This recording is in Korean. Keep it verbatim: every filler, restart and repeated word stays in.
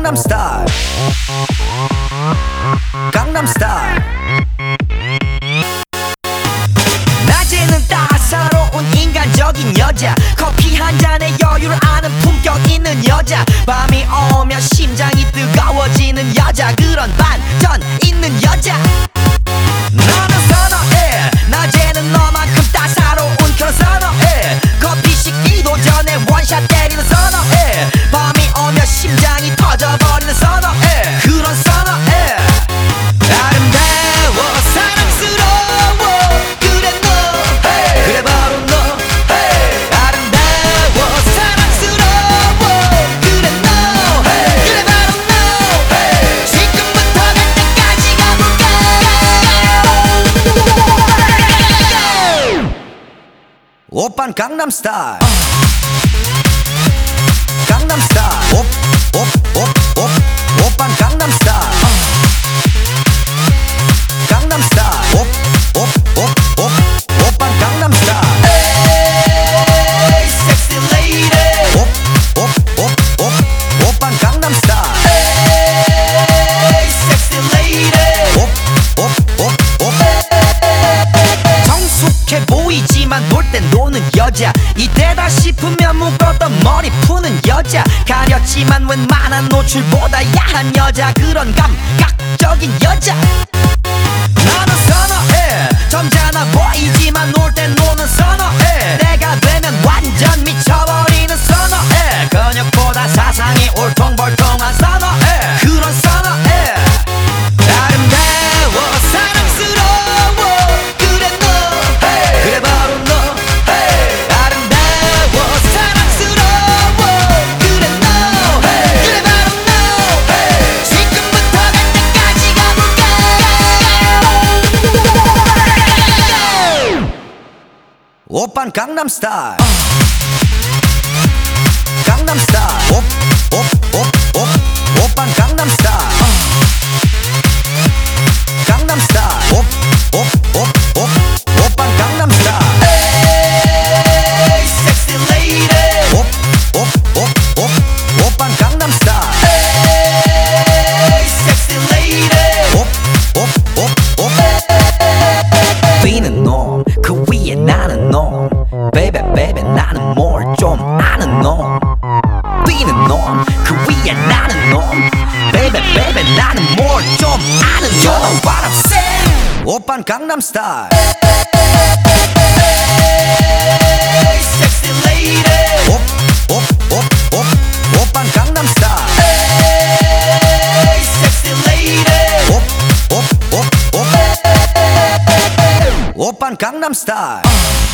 강남스타일 강남스타일 낮에는 따사로운 인간적인 여자, 커피 한 잔에 여유를 아는 품격 있는 여자, 밤이 오면 심장이 뜨거워지는 여자, 그런 반전 있는 여자 나는 선호해. 낮에는 너만큼 따사로운 그런 선호해. 커피 식기도 전에 원샷 때리는 선호해. 밤이 오면 심장이 터져버리는 선호해. 그런 선호해. 아름다워 사랑스러워 그래 너 hey. 그래 바로 너 hey. 아름다워 사랑스러워 그래 너 hey. 그래 바로 너 hey. 지금부터 갈 때까지 가볼까. 오빤 강남스타일 강남스타일 옵옵옵옵 오빤 강남스타일 강남스타일 옵옵옵옵 오빤 강남스타일 에이 섹시 레이디 옵옵옵옵 오빤 강남스타일 에이 섹시 레이디 옵옵옵옵 성숙해 보이지만 놀 땐 노는 여자, 이때다 싶으면 묶었던 머리 푸는 여자, 가렸지만 웬만한 노출보다 야한 여자, 그런 감각적인 여자 나는 선호해. 점잖아 보이지만 놀 땐 노는 선호해. 내가 되면 완전 미쳐버리는 선호해. 근육보다 사상이 울퉁불퉁한 선호해. 그런 선호해. 아름다워 사랑스러워 그래 너 hey. 그래 바로 너 hey. 아름다워 사랑스러워 그래 너 hey. 그래 바로 너 hey. 지금부터 갈 때까지 가볼까. 오빤 강남스타일 강남스타일 옵옵옵옵 오빤 강남스타일 강남스타일 옵옵옵옵 오빤 강남스타일 에이 섹시 레이디 옵옵옵옵 오빤 강남스타일 에이 섹시 레이디 옵옵옵옵 뛰는 놈 그 위에 나는 놈 베이베 베이베 나는 뭘 좀 아는 놈 뛰는 놈 그 위에 나는 놈 베이베 베이베 나는 뭘 좀 아는 놈. You know what I'm saying. 오빤 강남스타일 에이 섹시 레이디 옵옵옵옵 오빤 강남스타일 에이 섹시 레이디 옵옵옵옵 오빤 강남스타일